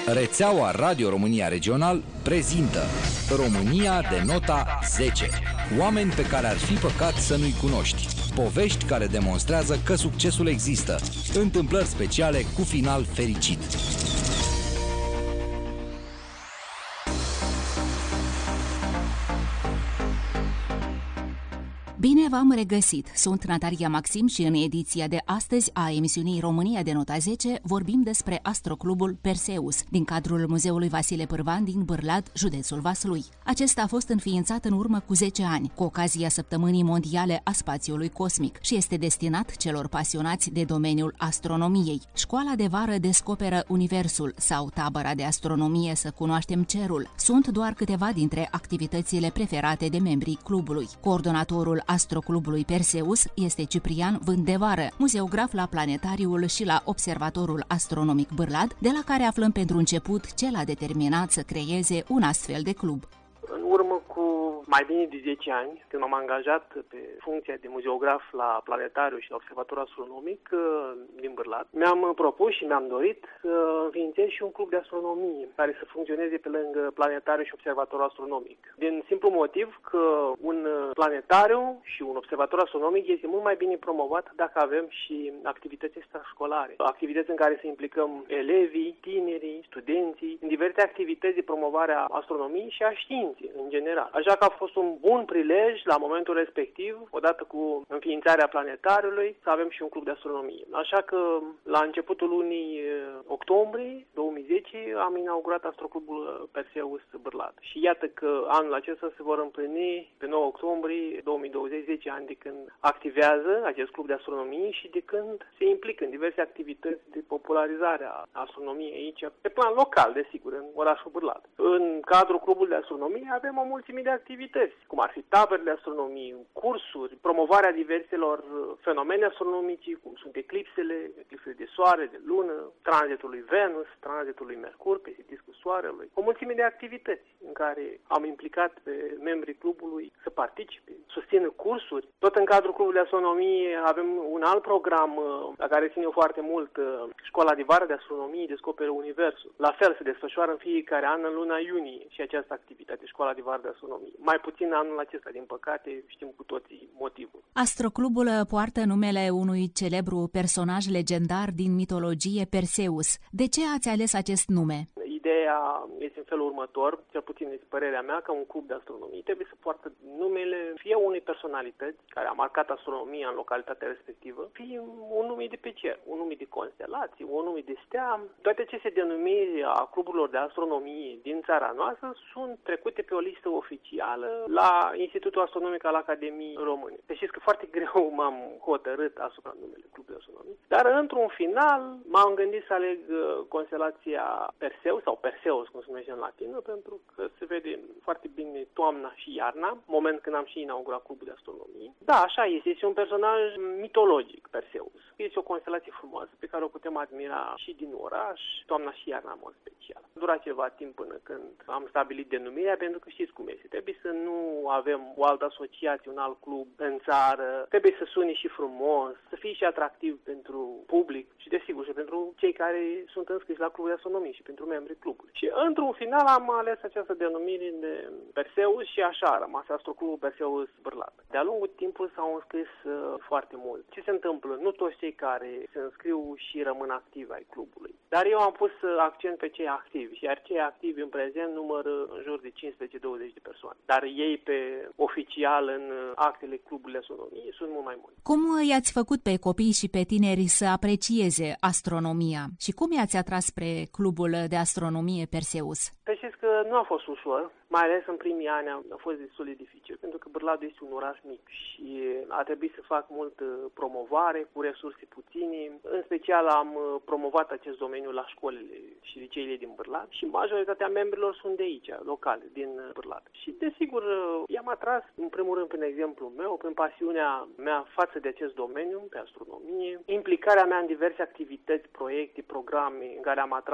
Rețeaua Radio România Regional prezintă România de nota 10. Oameni pe care ar fi păcat să nu-i cunoști. Povești care demonstrează că succesul există. Întâmplări speciale cu final fericit. Bine v-am regăsit! Sunt Natalia Maxim și în ediția de astăzi a emisiunii România de nota 10 vorbim despre Astroclubul Perseus, din cadrul Muzeului Vasile Pârvan din Bârlad, județul Vaslui. Acesta a fost înființat în urmă cu 10 ani, cu ocazia Săptămânii Mondiale a Spațiului Cosmic și este destinat celor pasionați de domeniul astronomiei. Școala de vară descoperă Universul sau tabăra de astronomie să cunoaștem cerul. Sunt doar câteva dintre activitățile preferate de membrii clubului. Coordonatorul Astroclubului Perseus este Ciprian Vândevară, muzeograf la Planetariul și la Observatorul Astronomic Bârlad, de la care aflăm pentru început ce l-a determinat să creeze un astfel de club. În urmă cu mai bine de 10 ani, când m-am angajat pe funcția de muzeograf la Planetariu și la Observatorul Astronomic din Bârlad, mi-am propus și mi-am dorit să înființez și un club de astronomie care să funcționeze pe lângă Planetariu și Observatorul Astronomic. Din simplu motiv că un planetariu și un observator astronomic este mult mai bine promovat dacă avem și activități extrașcolare. Activități în care să implicăm elevii, tinerii, studenții, în diverse activități de promovare a astronomiei și a științei în general. Așa că a fost un bun prilej la momentul respectiv, odată cu înființarea planetariului, să avem și un club de astronomie. Așa că la începutul lunii octombrie 2010 am inaugurat Astroclubul Perseus Bârlad. Și iată că anul acesta se vor împlini pe 9 octombrie 2020 10 ani de când activează acest club de astronomie și de când se implică în diverse activități de popularizare a astronomiei aici, pe plan local, desigur, în orașul Bârlad. În cadrul clubului de astronomie avem o mulțime de activități, cum ar fi tabere de astronomie, cursuri, promovarea diverselor fenomene astronomice, cum sunt eclipsele de soare, de lună, tranzitul lui Venus, tranzitul lui Mercur, pe discul soarelui. O mulțime de activități în care am implicat pe membrii clubului să participe, susțină cursuri. Tot în cadrul clubului de astronomie avem un alt program la care țin eu foarte mult, Școala de vară de astronomie descoperă Universul. La fel se desfășoară în fiecare an în luna iunie și această activitate, Școala de vară de astronomie. Mai puțin anul acesta, din păcate, știm cu toții motivul. Astroclubul poartă numele unui celebru personaj legendar din mitologie, Perseus. De ce ați ales acest nume? Ideea este în felul următor, cel puțin este părerea mea, că un club de astronomie trebuie să poartă numele fie unei personalități care a marcat astronomia în localitatea respectivă, fie un nume de pe cer, un nume de constelație, un nume de stea. Toate aceste denumiri a cluburilor de astronomie din țara noastră sunt trecute pe o listă oficială la Institutul Astronomic al Academiei Române. Deci știți că foarte greu m-am hotărât asupra numele clubului de astronomie, dar într-un final m-am gândit să aleg constelația Perseus sau Perseus, cum se numește în latină, pentru că se vede foarte bine toamna și iarna, moment când am și inaugurat clubul de astronomie. Da, așa este un personaj mitologic, Perseus. Este o constelație frumoasă pe care o putem admira și din oraș, toamna și iarna în mod special. Dura ceva timp până când am stabilit denumirea, pentru că știți cum este. Trebuie să nu avem o altă asociație, un alt club în țară, trebuie să sune și frumos, să fie și atractiv pentru public și desigur și pentru cei care sunt înscriși la clubul de astronomie și pentru membrii clubului. Și într-un final am ales această denumire de Perseus și așa a rămas Astroclubul Perseus Bârlad. De-a lungul timpului s-au înscris foarte mult. Ce se întâmplă? Nu toți cei care se înscriu și rămân activi ai clubului. Dar eu am pus accent pe cei activi, iar cei activi în prezent numără în jur de 15-20 de persoane. Dar ei pe oficial în actele clubului de astronomie sunt mult mai mulți. Cum i-ați făcut pe copii și pe tineri să aprecieze astronomia și cum i-ați atras spre clubul de astronomie Perseus? Să știți că nu a fost ușor, mai ales în primii ani a fost destul de dificil, pentru că Bârladul este un oraș mic și a trebuit să fac mult promovare cu resurse puține. În special am promovat acest domeniu la școlile și liceile din Bârlad și majoritatea membrilor sunt de aici, locale, din Bârlad. Și desigur i-am atras, în primul rând, prin exemplul meu, prin pasiunea mea față de acest domeniu, pe astronomie, implicarea mea în diverse activități, proiecte, programe în care am atras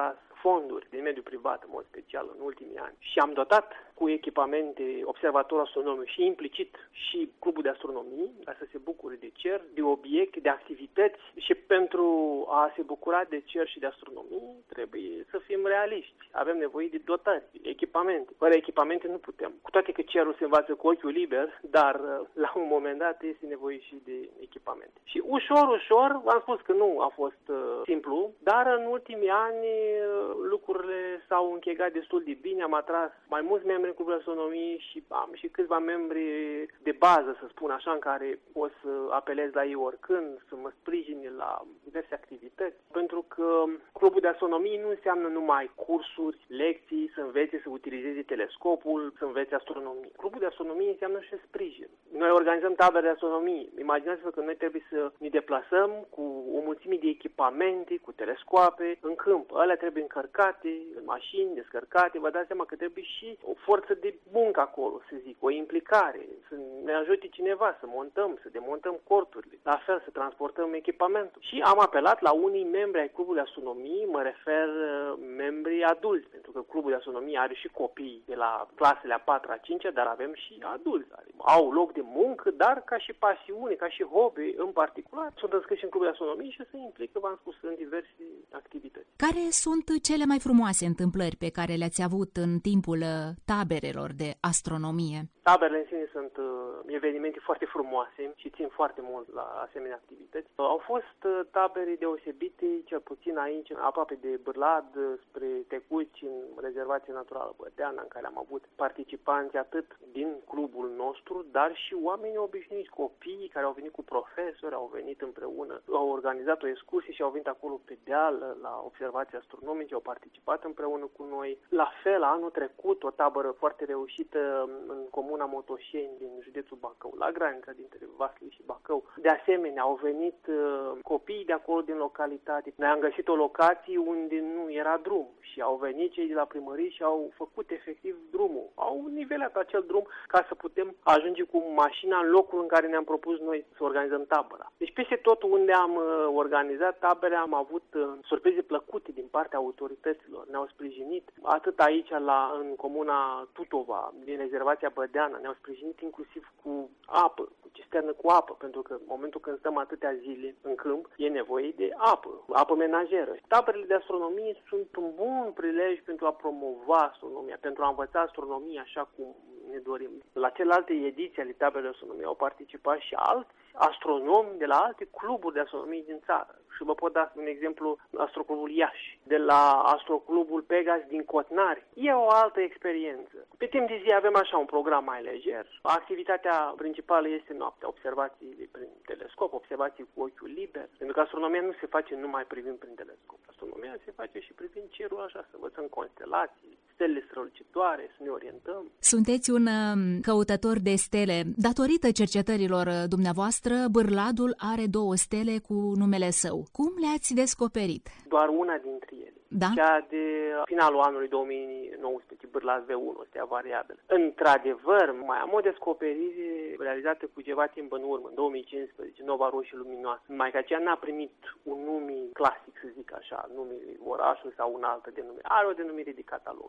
fonduri din mediul privat, în mod special, în ultimii ani. Și am dotat cu echipamente observatorul astronomic și implicit și Clubul de Astronomie, ca să se bucure de cer, de obiecte, de activități. Și pentru a se bucura de cer și de astronomie, trebuie să fim realiști. Avem nevoie de dotări, de echipamente. Fără echipamente nu putem. Cu toate că cerul se învață cu ochiul liber, dar la un moment dat este nevoie și de echipamente. Și ușor, v-am spus că nu a fost simplu, dar în ultimii ani lucrurile s-au închegat destul de bine. Am atras mai mulți membri în Clubul de Astronomie și am și câțiva membri de bază, să spun așa, în care pot să apelez la ei oricând, să mă sprijine la diverse activități. Pentru că Clubul de Astronomie nu înseamnă numai cursuri, lecții, să învețe să utilizeze telescopul, să învețe astronomie. Clubul de Astronomie înseamnă și sprijin. Noi organizăm tabere de astronomie. Imaginați-vă că noi trebuie să ne deplasăm cu o mulțime de echipamente, cu telescoape, în câmp. Alea trebuie încărcate, în mașini, descărcate. Vă dați seama că trebuie și o forță de muncă acolo, să zic, o implicare, să ne ajute cineva să montăm, să demontăm corturile, la fel să transportăm echipamentul. Și am apelat la unii membri ai Clubului de Astronomie, mă refer membrii adulți, pentru că Clubul de Astronomie are și copii de la clasele a 4-a, 5-a, dar avem și adulți. Au loc de muncă, dar ca și pasiune, ca și hobby în particular, sunt înscriși în Clubul de Astronomie și se implică, v-am spus, în diverse activități. Care sunt cele mai frumoase întâmplări pe care le-ați avut în timpul taberelor de astronomie? Taberele în sine sunt evenimente foarte frumoase și țin foarte mult la asemenea activități. Au fost tabere deosebite, cel puțin aici, aproape de Bârlad, spre Tecuci, în rezervația naturală Bădeana, în care am avut participanți atât din clubul nostru, dar și oameni obișnuiți, copii care au venit cu profesori, au venit împreună, au organizat o excursie și au venit acolo pe deal la observații astronomice, au participat împreună cu noi. La fel, anul trecut, o tabără foarte reușită în comuna Motoșeni din județul Bacău, la granița dintre Vaslui și Bacău. De asemenea, au venit copiii de acolo din localitate. Noi am găsit o locație unde nu era drum și au venit cei de la primărie și au făcut efectiv drumul. Au nivelat acel drum ca să putem ajunge cu mașina în locul în care ne-am propus noi să organizăm tabăra. Deci peste tot unde am organizat tabere am avut surprize plăcute din partea autorităților. Ne-au sprijinit atât aici în comuna Tutova, din rezervația Bădeana, ne-au sprijinit inclusiv cu apă, cu cisternă cu apă, pentru că în momentul când stăm atâtea zile în câmp, e nevoie de apă menajeră. Taberele de astronomie sunt un bun prilej pentru a promova astronomia, pentru a învăța astronomia așa cum ne dorim. La celelalte ediții ale taberelor de astronomie au participat și alți astronomi de la alte cluburi de astronomie din țară. Și vă pot da un exemplu, Astroclubul Iași, de la Astroclubul Pegas din Cotnari. E o altă experiență. Pe timp de zi avem așa un program mai lejer. Activitatea principală este noaptea, observații prin telescop, observații cu ochiul liber. Pentru că astronomia nu se face numai privind prin telescop. Astronomia se face și privind cerul așa, să învățăm constelații, stelele strălucitoare, să ne orientăm. Sunteți un căutător de stele. Datorită cercetărilor dumneavoastră, Bârladul are 2 stele cu numele său. Cum le-ați descoperit? Doar una dintre ele. Da? Cea de finalul anului 2019, Bârlad V1, stea variabilă. Într-adevăr, mai am o descoperire realizată cu ceva timp în urmă, în 2015, Nova Roșie Luminoasă. Numai că aceea n-a primit un nume clasic, să zic așa, numele orașului sau un altă denumire. Are o denumire de catalog.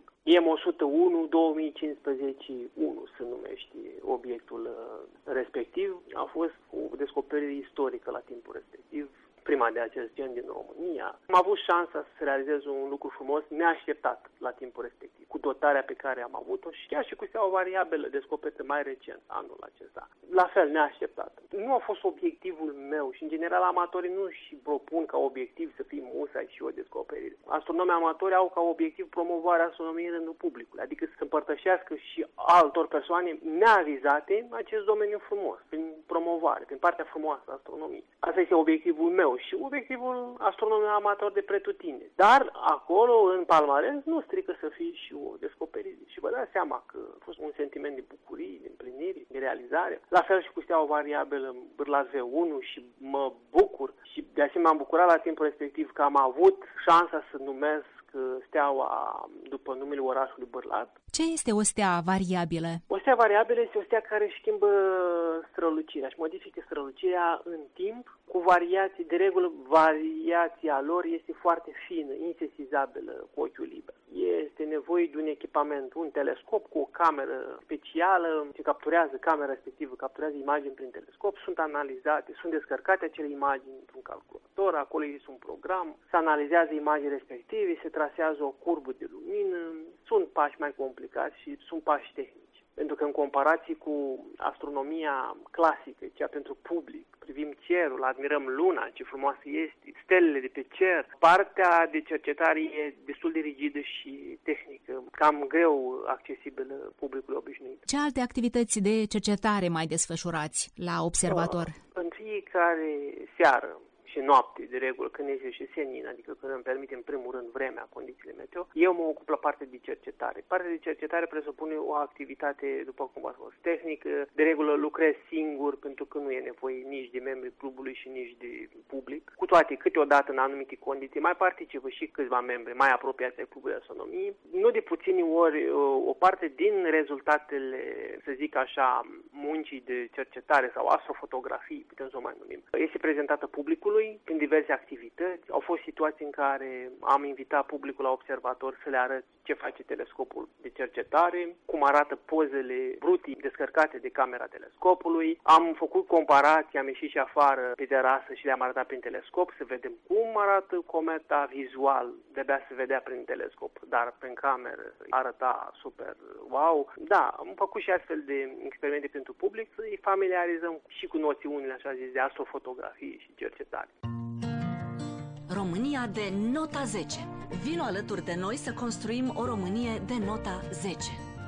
M101 2015-1 se numește obiectul respectiv. A fost o descoperire istorică la timpul respectiv, prima de acest gen din România. Am avut șansa să realizez un lucru frumos, neașteptat la timpul respectiv, cu dotarea pe care am avut-o și chiar și cu steaua variabilă descoperită mai recent, anul acesta. La fel, neașteptat. Nu a fost obiectivul meu și, în general, amatorii nu își propun ca obiectiv să fie musai și o descoperire. Astronomii amatori au ca obiectiv promovarea astronomiei în rândul publicului, adică să împărtășească și altor persoane neavizate acest domeniu frumos, prin promovare, prin partea frumoasă a astronomiei. Asta este obiectivul meu și obiectivul astronomului amator de pretutindeni. Dar acolo, în palmares, nu strică să fie și o descoperire și și vă dați seama că a fost un sentiment de bucurie, de împlinire, de realizare. La fel și cu Steaua Variabilă Bârlad V1 și mă bucur și de asemenea am bucurat la timpul respectiv că am avut șansa să numesc Steaua după numele orașului Bârlad. Ce este o stea variabilă? O stea variabilă este o stea care își schimbă strălucirea și modifică strălucirea în timp cu variații. De regulă, variația lor este foarte fină, insesizabilă cu ochiul liber. Este nevoie de un echipament, un telescop cu o cameră specială ce capturează, camera respectivă capturează imagini prin telescop, sunt analizate, sunt descărcate acele imagini într-un calculator, acolo este un program, se analizează imaginile respective, se trasează o curbă de lumină, sunt pași mai complicați și sunt pași tehnici. Pentru că în comparație cu astronomia clasică, cea pentru public, privim cerul, admirăm luna, ce frumoasă este, stelele de pe cer, partea de cercetare e destul de rigidă și tehnică, cam greu accesibilă publicului obișnuit. Ce alte activități de cercetare mai desfășurați la observator? În fiecare seară și noapte, de regulă, când este și senin, adică când îmi permite în primul rând vremea, condițiile meteo, eu mă ocup la partea de cercetare. Partea de cercetare presupune o activitate, după cum v-am spus, tehnică. De regulă lucrez singur, pentru că nu e nevoie nici de membrii clubului și nici de public. Cu toate, câteodată, în anumite condiții, mai participă și câțiva membri mai apropiați ai clubului de astronomie. Nu de puțini ori, o parte din rezultatele, să zic așa, muncii de cercetare sau astrofotografii, putem să o mai numim, este prezentată publicului prin diverse activități. Au fost situații în care am invitat publicul la observator să le arăt ce face telescopul de cercetare, cum arată pozele brute descărcate de camera telescopului. Am făcut comparații, am ieșit și afară pe terasă și le-am arătat prin telescop să vedem cum arată cometa vizual. De-abia se vedea prin telescop, dar prin cameră arăta super wow. Da, am făcut și astfel de experimente pentru public să îi familiarizăm și cu noțiunile, așa zis, de astrofotografie și cercetare. România de nota 10. Vino alături de noi să construim o Românie de nota 10.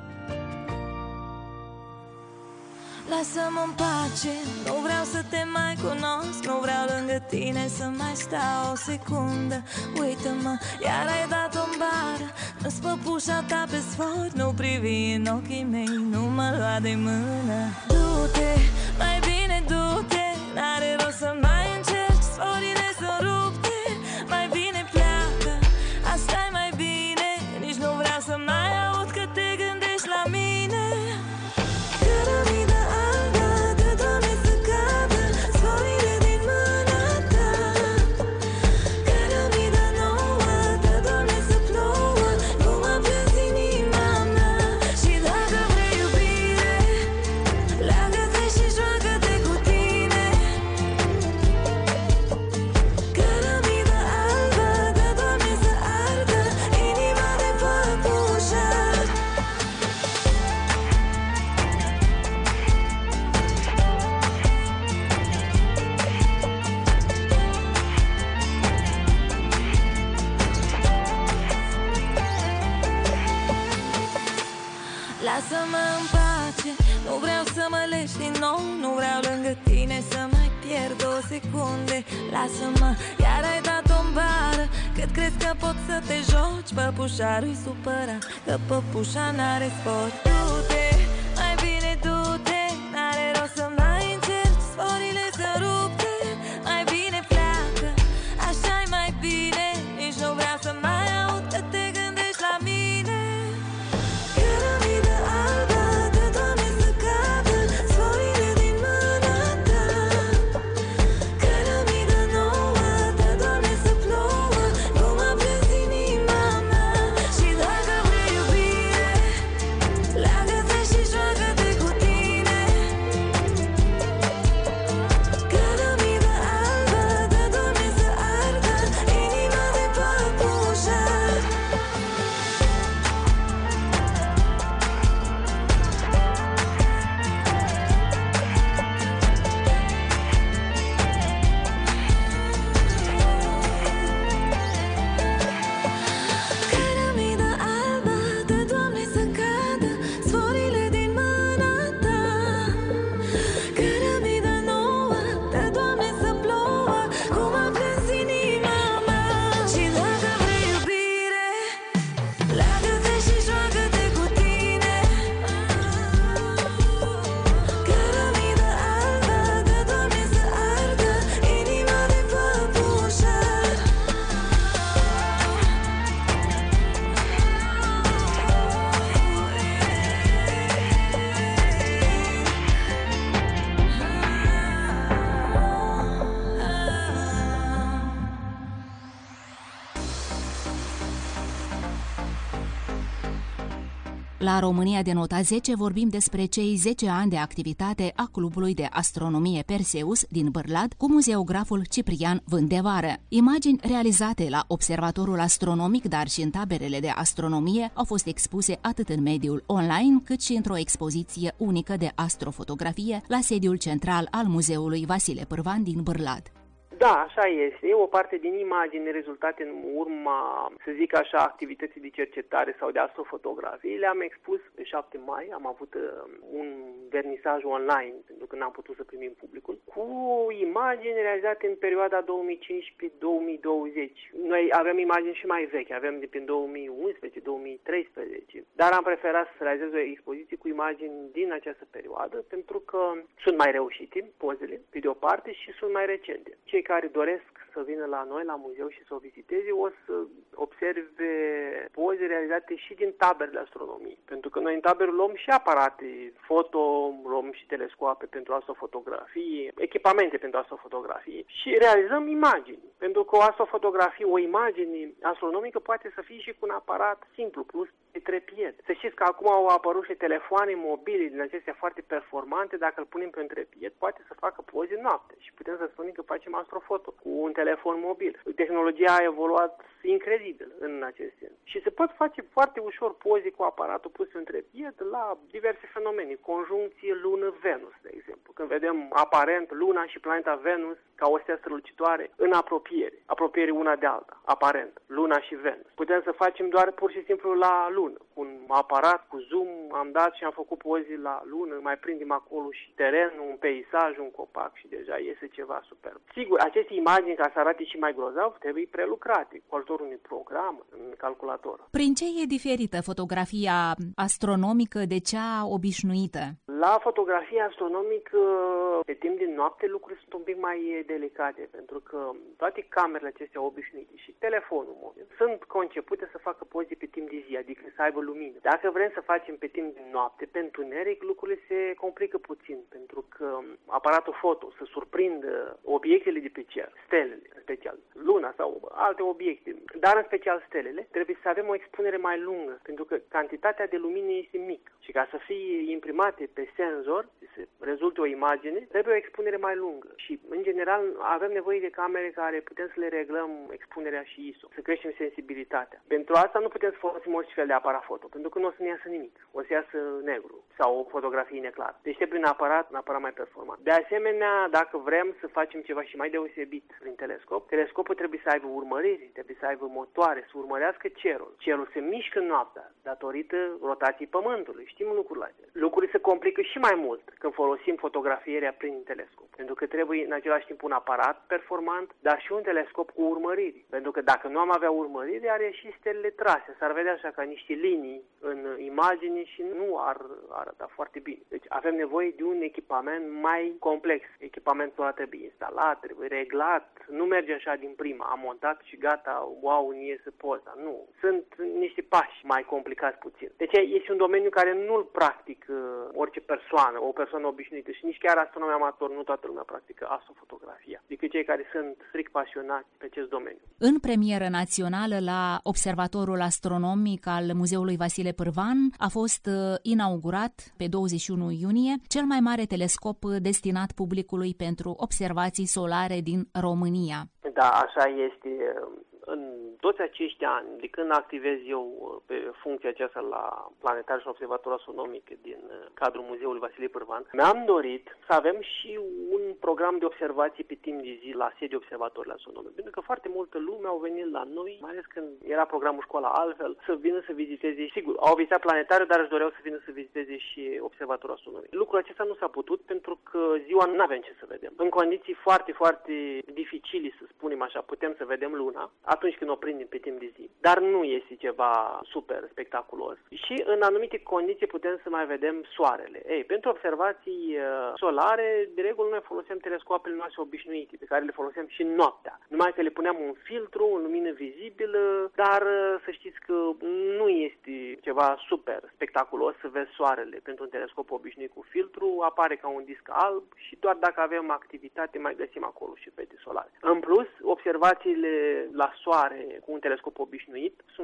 Lasă-mă în pace, nu vreau să te mai cunosc, nu vreau lângă tine să mai stau o secundă. Uită-mă, iar ai dat-o în bară, dă-ți păpușa ta pe sfort, nu privi în ochii mei, nu mă lua de mână. Du-te, mai bine du-te, n-are rost să mai încerci, sforile sunt rupte, mai bine pleacă, asta-i mai bine, nici nu vreau să mai aud că te gândești la mine. Cărămidă albă, dă Doamne să cadă sforile din mâna ta. Cărămidă nouă, dă Doamne să plouă, nu mă plângi inima mea. Și dacă vrei iubire, leagă-te și joacă-te cu tine. Cărămidă albă, dă Doamne să ardă inima de păpușar. Lasă-mă în pace, nu vreau să mă legi din nou, nu vreau lângă tine să mai pierd o secunde. Lasă-mă, iar ai dat-o în bară, cât crezi că poți să te joci? Păpușarul-i supărat, că păpușa n-are sport. Du-te, mai bine du-te, n-are rost să mai încerci, sforile sunt rupte, mai bine pleacă, așa-i mai bine, nici nu vreau să mai aud că te gândești la mine. Cărămidă albă, dă Doamne să cadă sforile din mâna ta. Cărămidă nouă, dă Doamne să plouă, nu mă plângi inima mea. Și dacă vrei iubire, leagă-te La România de nota 10 vorbim despre cei 10 ani de activitate a Clubului de Astronomie Perseus din Bârlad cu muzeograful Ciprian Vândevară. Imagini realizate la Observatorul Astronomic, dar și în taberele de astronomie, au fost expuse atât în mediul online, cât și într-o expoziție unică de astrofotografie la sediul central al Muzeului Vasile Pârvan din Bârlad. Da, așa este. O parte din imagini rezultate în urma, să zic așa, activității de cercetare sau de astrofotografie le-am expus pe 7 mai. Am avut un vernisaj online, pentru că n-am putut să primim publicul, cu imagini realizate în perioada 2015-2020. Noi avem imagini și mai vechi, avem de prin 2011-2013, dar am preferat să realizez o expoziție cu imagini din această perioadă, pentru că sunt mai reușite pozele, pe de o parte, și sunt mai recente. Cei care doresc să vină la noi, la muzeu, și să o viziteze, o să observe poze realizate și din tabere de astronomie. Pentru că noi în tabere luăm și aparate foto, luăm și telescoape pentru astrofotografie, echipamente pentru astrofotografie și realizăm imagini. Pentru că o astrofotografie, o imagine astronomică poate să fie și cu un aparat simplu, plus pe trepied. Să știți că acum au apărut și telefoane mobile din acestea foarte performante, dacă îl punem pe un trepied, poate să facă poze noapte și putem să spunem că facem astrofoto cu un telefon mobil. Tehnologia a evoluat incredibil în acest sens. Și se pot face foarte ușor poze cu aparatul pus în trepied la diverse fenomene, conjuncție Lună-Venus, de exemplu. Când vedem aparent Luna și planeta Venus ca o stea strălucitoare în apropiere una de alta, aparent, Luna și Venus. Putem să facem doar pur și simplu la Lună, cu un aparat, cu zoom, am dat și am făcut poze la Lună, mai prindem acolo și terenul, un peisaj, un copac și deja iese ceva superb. Sigur, aceste imagini, ca să arate și mai grozav, trebuie prelucrate cu ajutorul unui program în calculator. Prin ce e diferită fotografia astronomică de cea obișnuită? La fotografia astronomică, pe timp din noapte, lucrurile sunt un pic mai delicate, pentru că toate camerele acestea obișnuite și telefonul mobil sunt concepute să facă poze pe timp de zi, adică să aibă lumină. Dacă vrem să facem pe timp din noapte, pe întuneric, lucrurile se complică puțin, pentru că aparatul foto să surprindă obiectele de pe cer, stelele, în special Luna sau alte obiecte, dar în special stelele, trebuie să avem o expunere mai lungă, pentru că cantitatea de lumină este mică și ca să fie imprimate pe senzor, să rezulte o imagine, trebuie o expunere mai lungă și, în general, avem nevoie de camere care putem să le reglăm expunerea și ISO, să creștem sensibilitatea. Pentru asta nu putem să folosim orice fel de aparat foto, pentru că nu o să ne iasă nimic, o să iasă negru sau o fotografie neclară. Deci trebuie un aparat mai performant. De asemenea, dacă vrem să facem ceva și mai deosebit prin telescop, telescopul trebuie să aibă urmăriri, trebuie să aibă motoare, să urmărească cerul. Cerul se mișcă noaptea datorită rotației Pământului. Știm lucrurile astea. Lucrurile se complică și mai mult când folosim fotografierea prin telescop. Pentru că trebuie în același timp un aparat performant, dar și un telescop cu urmăriri. Pentru că dacă nu am avea urmăriri, ar ieși stelele trase. S-ar vedea așa ca niște linii în imagine și nu ar arăta foarte bine. Deci avem nevoie de un echipament mai complex. Echipamentul trebuie instalat, trebuie reglat. Nu merge așa din prima. Am montat și gata, wow, nu iese poza. Nu. Sunt niște pași mai complicați puțin. Deci este un domeniu care nu-l practic orice persoană, o persoană obișnuită și nici chiar astronomi amatori, nu toată lumea practică astrofotografia, decât cei care sunt strict pasionați pe acest domeniu. În premieră națională la Observatorul Astronomic al Muzeului Vasile Pârvan a fost inaugurat pe 21 iunie cel mai mare telescop destinat publicului pentru observații solare din România. Da, așa este. În toți acești ani, de când activez eu pe funcția aceasta la Planetar și Observator Astronomic din cadrul Muzeului Vasile Pârvan, mi-am dorit să avem și un program de observații pe timp de zi la sediul Observatorului Astronomic. Pentru că foarte multă lume au venit la noi, mai ales când era programul școala altfel, să vină să viziteze. Sigur, au vizitat planetariul, dar își doreau să vină să viziteze și Observatorul Astronomic. Lucrul acesta nu s-a putut pentru că ziua nu avem ce să vedem. În condiții foarte, foarte dificile, să spunem așa, putem să vedem Luna atunci când o prindem pe timp de zi. Dar nu este ceva super spectaculos. Și în anumite condiții putem să mai vedem soarele. Ei, pentru observații solare, de regulă noi folosim telescoapele noastre obișnuite, pe care le folosim și noaptea. Numai că le puneam un filtru, în lumină vizibilă, dar să știți că nu este ceva super spectaculos să vezi soarele. Pentru un telescop obișnuit cu filtru, apare ca un disc alb și doar dacă avem activitate mai găsim acolo și fete solare. În plus, observațiile la soare cu un telescop obișnuit sunt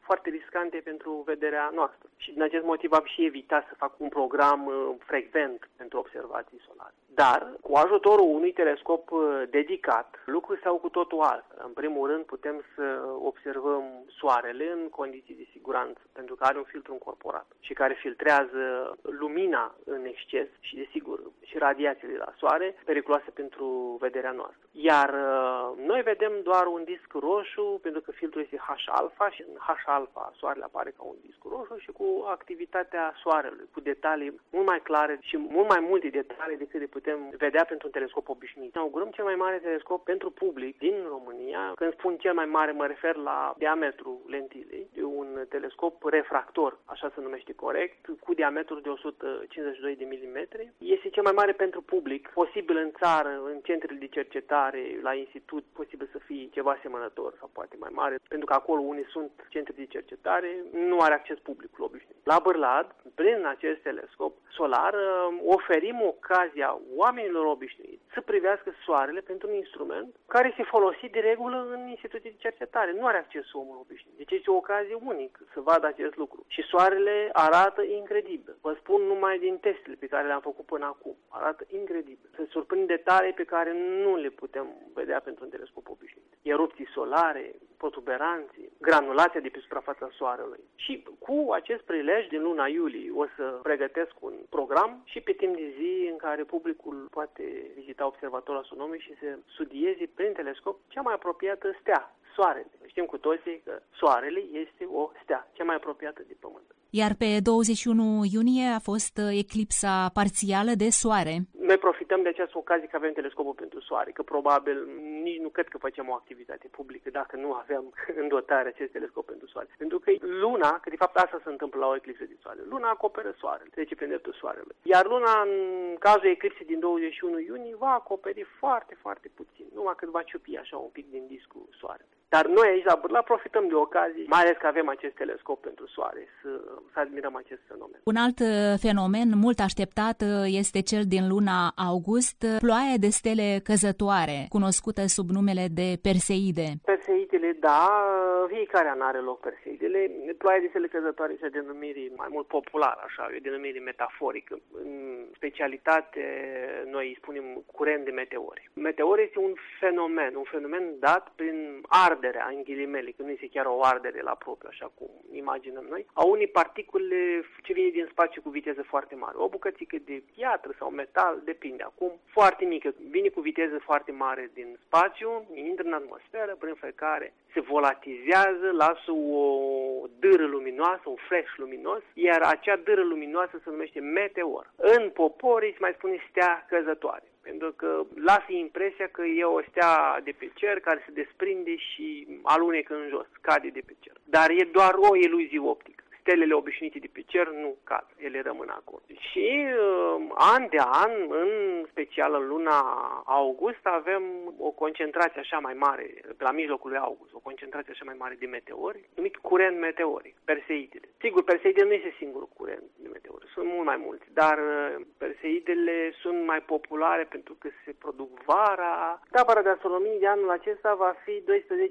foarte riscante pentru vederea noastră. Și din acest motiv am și evitat să fac un program frecvent pentru observații solare. Dar, cu ajutorul unui telescop dedicat, lucrurile stau cu totul altfel. În primul rând, putem să observăm soarele în condiții de siguranță, pentru că are un filtru încorporat și care filtrează lumina în exces și, desigur, și radiațiile la soare, periculoase pentru vederea noastră. Iar noi vedem doar un disc roșu, pentru că filtrul este H-alfa și în H-alfa soarele apare ca un disc roșu și cu activitatea soarelui, cu detalii mult mai clare și mult mai multe detalii decât le putem vedea pentru un telescop obișnuit. Inaugurăm cel mai mare telescop pentru public din România. Când spun cel mai mare, mă refer la diametrul lentilei. E un telescop refractor, așa se numește corect, cu diametru de 152 de milimetri. Este cel mai mare pentru public, posibil în țară, în centrele de cercetare, la institut, posibil să fie ceva asemănător sau poate mai mare, pentru că acolo unde sunt centre de cercetare, nu are acces publicul obișnuit. La Bârlad, prin acest telescop solar, oferim ocazia oamenilor obișnuiți să privească soarele pentru un instrument care este folosit de regulă în instituții de cercetare. Nu are acces omul obișnuit. Deci este o ocazie unică să vadă acest lucru. Și soarele arată incredibil. Vă spun numai din testele pe care le-am făcut până acum. Arată incredibil. Se surprind detalii pe care nu le putem vedea pentru un telescop obișnuit. Erupții solare, protuberanții, granulația de pe suprafața soarelui. Și cu acest prilej din luna iulie o să pregătesc un program și pe timp de zi în care publicul poate vizita observatorul astronomic și să studieze prin telescop cea mai apropiată stea, soarele. Știm cu toții că soarele este o stea, cea mai apropiată de Pământ. Iar pe 21 iunie a fost eclipsa parțială de soare. Noi profităm de această ocazie că avem telescopul pentru soare, că probabil nici nu cred că facem o activitate publică dacă nu avem în dotare acest telescop pentru soare. Pentru că luna, că de fapt asta se întâmplă la o eclipsă de soare, luna acoperă soarele, trece prin dreptul soarelui. Iar luna, în cazul eclipsei din 21 iunie, va acoperi foarte, foarte puțin, numai cât va ciupi așa un pic din discul soarelui. Dar noi aici la Bârlad profităm de ocazie, mai ales că avem acest telescop pentru soare, să admirăm acest fenomen. Un alt fenomen mult așteptat este cel din luna august, ploaia de stele căzătoare, cunoscută sub numele de Perseide. Perseidele, da, fiecare an are loc Perseidele. Ploaia de stele căzătoare este o denumire mai mult populară, așa, o denumire metaforică. În specialitate, noi îi spunem curent de meteori. Meteor este un fenomen dat prin arderea, în ghilimele, că nu este chiar o ardere la propriu, așa cum imaginăm noi, a unei particule ce vine din spațiu cu viteză foarte mare. O bucățică de piatră sau metal, depinde acum, foarte mică, vine cu viteză foarte mare din spațiu, intră în atmosferă, prin care se volatizează, lasă o dâră luminoasă, un flash luminos, iar acea dâră luminoasă se numește meteor. În poporii se mai spune stea căzătoare, pentru că lasă impresia că e o stea de pe cer care se desprinde și alunecă în jos, cade de pe cer. Dar e doar o iluzie optică. Stelele obișnuite de pe cer nu cad, ele rămân acolo. Și an de an, în special în luna august, avem o concentrație așa mai mare, la mijlocul lui august, o concentrație așa mai mare de meteori, numit curent meteoric, Perseidele. Sigur, Perseidele nu este singurul curent de meteori, sunt mult mai mulți, dar Perseidele sunt mai populare pentru că se produc vara. Tabăra de astronomie de anul acesta va fi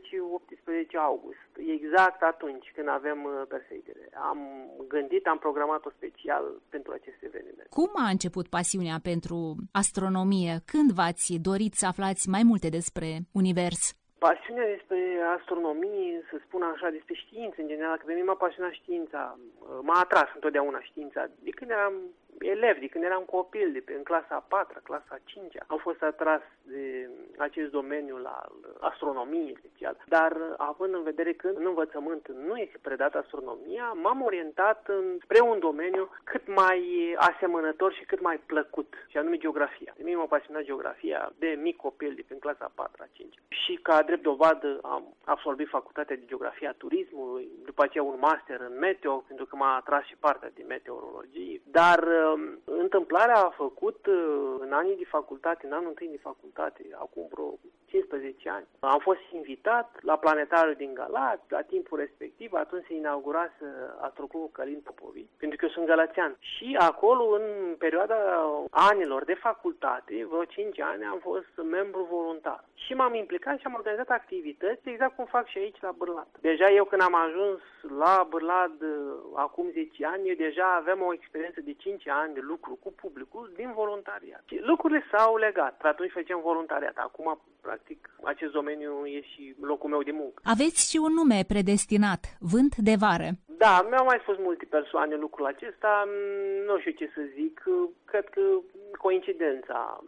12-18 august, exact atunci când avem Perseidele. Am programat-o special pentru acest eveniment. Cum a început pasiunea pentru astronomie? Când v-ați dorit să aflați mai multe despre univers? Pasiunea despre astronomie, să spun așa, despre știință în general, că pe mine m-a pasionat știința, m-a atras întotdeauna știința. De când eram elev, de când eram copil, în clasa a 4-a, clasa a 5-a, am fost atras de acest domeniu al astronomiei special. Dar având în vedere că în învățământ nu este predată astronomia, m-am orientat spre un domeniu cât mai asemănător și cât mai plăcut, și anume geografia. De mine m-a pasionat geografia de mic copil, de prin clasa a 4-a, 5-a. Și ca drept dovadă am absolvit facultatea de geografia turismului, după aceea un master în meteo, pentru că m-a atras și partea de meteorologie. Dar întâmplarea a făcut în anii de facultate, în anul întâi de facultate, acum vreo 15 ani. Am fost invitat la planetariul din Galați, la timpul respectiv, atunci se inaugurase Astroclubul Călin Popovici, pentru că eu sunt galațean. Și acolo, în perioada anilor de facultate, vreo 5 ani, am fost membru voluntar. Și m-am implicat și am organizat activități, exact cum fac și aici la Bârlad. Deja eu când am ajuns la Bârlad acum 10 ani, eu deja aveam o experiență de 5 ani de lucru cu publicul din voluntariat. Și lucrurile s-au legat. Pe atunci făceam voluntariat. Acum, practic, acest domeniu e și locul meu de muncă. Aveți și un nume predestinat, Vânt de Vară. Da, mi-au mai spus multe persoane lucrul acesta, nu știu ce să zic, cred că coincidența.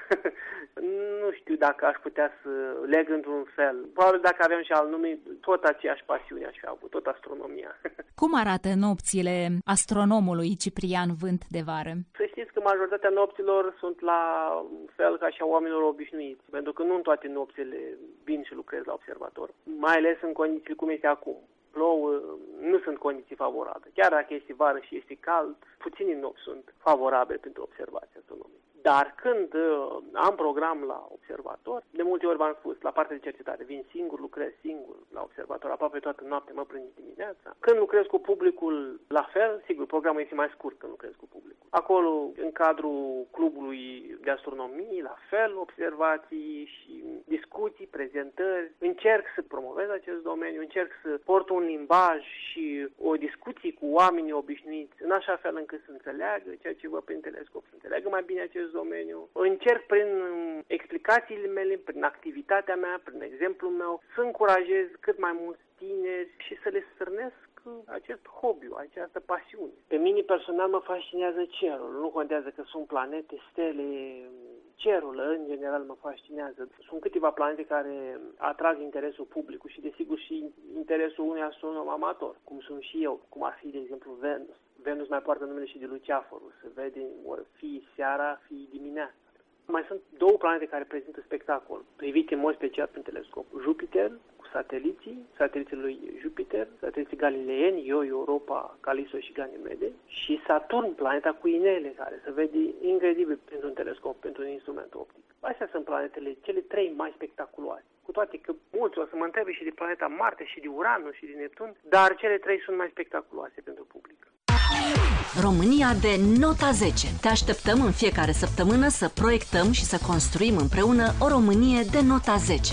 Nu știu dacă aș putea să leg într-un fel. Probabil dacă aveam și alt nume, tot aceeași pasiune aș fi avut, tot astronomia. Cum arată nopțile astronomului Ciprian Vânt de Vară? Să știți că majoritatea nopților sunt la fel ca și a oamenilor obișnuiți, pentru că nu în toate nopțile vin și lucrez la observator, mai ales în condiții cum este acum. Plouă, nu sunt condiții favorabile. Chiar dacă este vară și este cald, puțini nopți sunt favorabile pentru observații astronomice. Dar când am program la observator, de multe ori v-am spus, la partea de cercetare, vin singur, lucrez singur la observator, aproape toată noaptea, mă prind dimineața. Când lucrez cu publicul, la fel, sigur, programul este mai scurt când lucrez cu publicul. Acolo, în cadrul clubului de astronomie, la fel, observații și discuții, prezentări. Încerc să promovez acest domeniu, încerc să port un limbaj și o discuție cu oamenii obișnuiți, în așa fel încât să înțeleagă ceea ce văd prin telescop, să înțeleagă mai bine acest domeniu. Încerc prin explicațiile mele, prin activitatea mea, prin exemplul meu, să încurajez cât mai mulți tineri și să le stârnesc acest hobby, această pasiune. Pe mine personal mă fascinează cerul. Nu contează că sunt planete, stele, cerul în general mă fascinează. Sunt câteva planete care atrag interesul publicului și desigur și interesul unui astronom amator, cum sunt și eu, cum ar fi de exemplu Venus. Venus mai poartă numele și de Luceafărul, se vede fie seara, fie dimineața. Mai sunt două planete care prezintă spectacol, privite în mod special prin telescop. Jupiter, cu sateliții lui Jupiter, sateliții galileeni, Io, Europa, Calisto și Ganimede, și Saturn, planeta cu inele, care se vede incredibil printr-un telescop, pentru un instrument optic. Astea sunt planetele, cele trei mai spectaculoase. Cu toate că mulți o să mă întrebe și de planeta Marte, și de Uranus, și de Neptun, dar cele trei sunt mai spectaculoase pentru public. România de nota 10. Te așteptăm în fiecare săptămână să proiectăm și să construim împreună o Românie de nota 10.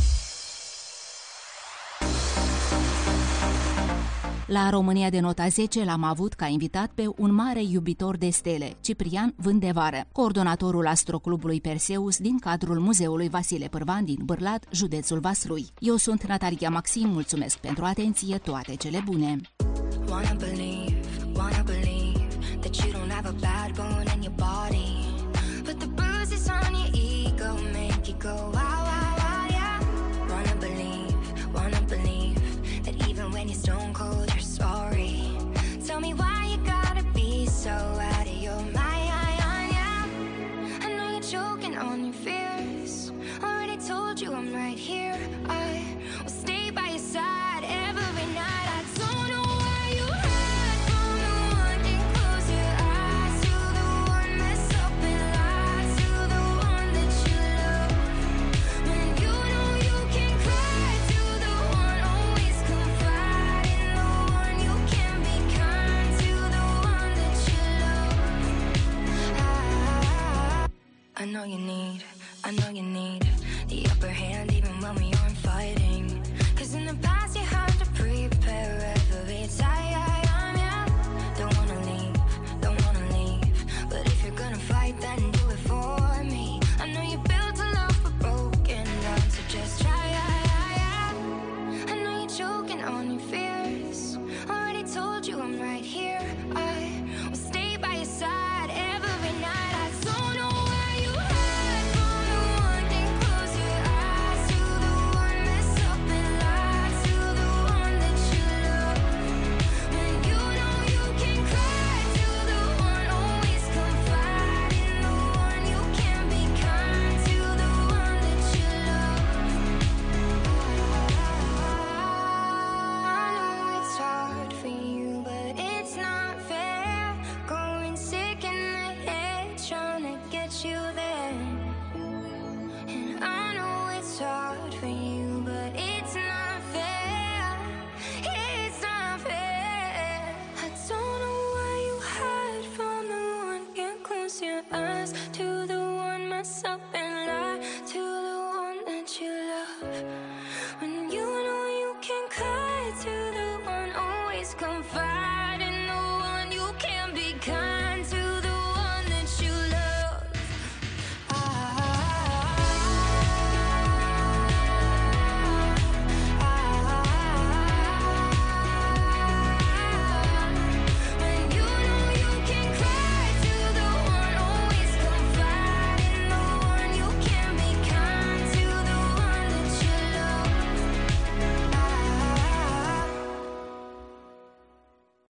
La România de nota 10 l-am avut ca invitat pe un mare iubitor de stele, Ciprian Vânt de Vară, coordonatorul Astroclubului Perseus din cadrul Muzeului Vasile Pârvan din Bârlad, județul Vaslui. Eu sunt Natalia Maxim, mulțumesc pentru atenție, toate cele bune! Wanna believe that you don't have a bad bone in your body, but the bruises on your ego make you go wow, wow, wow, yeah. Wanna believe that even when you're stone cold, you're sorry. Tell me why you gotta be so out of your mind, yeah. I know you're choking on your fears. Already told you I'm right here. I will stay by your side every night. I don't know why you hide from the one that close your eyes to the one mess up and lie to the one that you love. When you know you can cry to the one always confide in the one you can be kind to the one that you love. I know you need the upper hand even when we aren't fighting. 'Cause in the past you had to prepare every time, yeah. Don't wanna leave, but if you're gonna fight then do it for me. I know you built a love for broken down, so just try, yeah. I know you're choking on your fears. Already told you I'm right here.